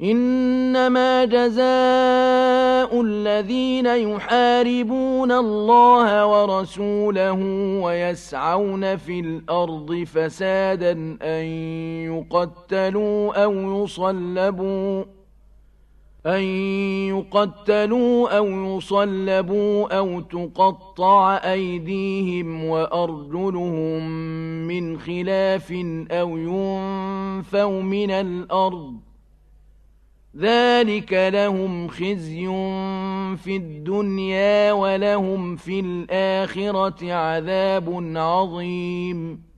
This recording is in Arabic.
إنما جزاء الذين يحاربون الله ورسوله ويسعون في الأرض فسادا أن يقتلوا أو يصلبوا أو تقطع أيديهم وأرجلهم من خلاف أو ينفوا من الأرض ذلك لهم خزي في الدنيا ولهم في الآخرة عذاب عظيم